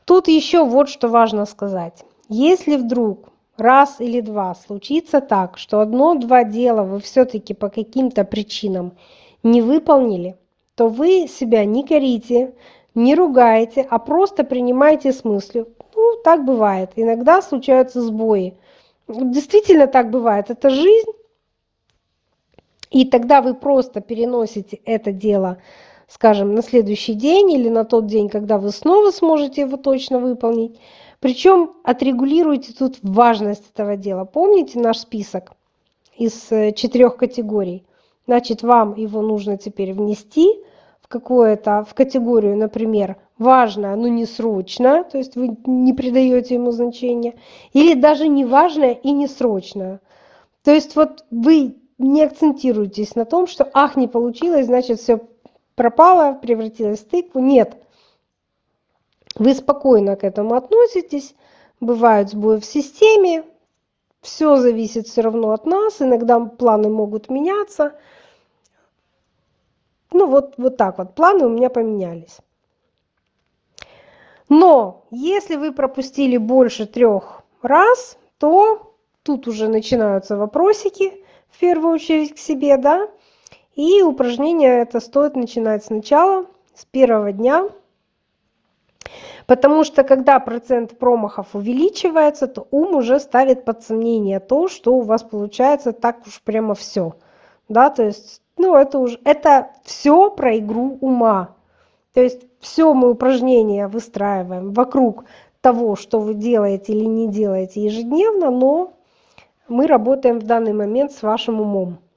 Тут еще вот что важно сказать. Если вдруг раз или два случится так, что одно-два дела вы все-таки по каким-то причинам не выполнили, то вы себя не корите, не ругаете, а просто принимайте с мыслью. Ну, так бывает. Иногда случаются сбои. Действительно так бывает. Это жизнь. И тогда вы просто переносите это дело, скажем, на следующий день или на тот день, когда вы снова сможете его точно выполнить. Причем отрегулируйте тут важность этого дела. Помните наш список из 4 категорий? Значит, вам его нужно теперь внести в категорию, например, важное, но не срочное, то есть вы не придаете ему значения, или даже не важное и не срочное. То есть вот вы не акцентируйтесь на том, что ах, не получилось, значит все пропало, превратилось в тыкву. Нет, вы спокойно к этому относитесь, бывают сбои в системе, все зависит все равно от нас, иногда планы могут меняться. Ну вот так вот, планы у меня поменялись. Но если вы пропустили больше 3 раз, то тут уже начинаются вопросики, в первую очередь к себе, да, и упражнение это стоит начинать сначала, с первого дня, потому что когда процент промахов увеличивается, то ум уже ставит под сомнение то, что у вас получается так уж прямо все, да, то есть, ну, это все про игру ума. То есть все мы упражнения выстраиваем вокруг того, что вы делаете или не делаете ежедневно, но мы работаем в данный момент с вашим умом.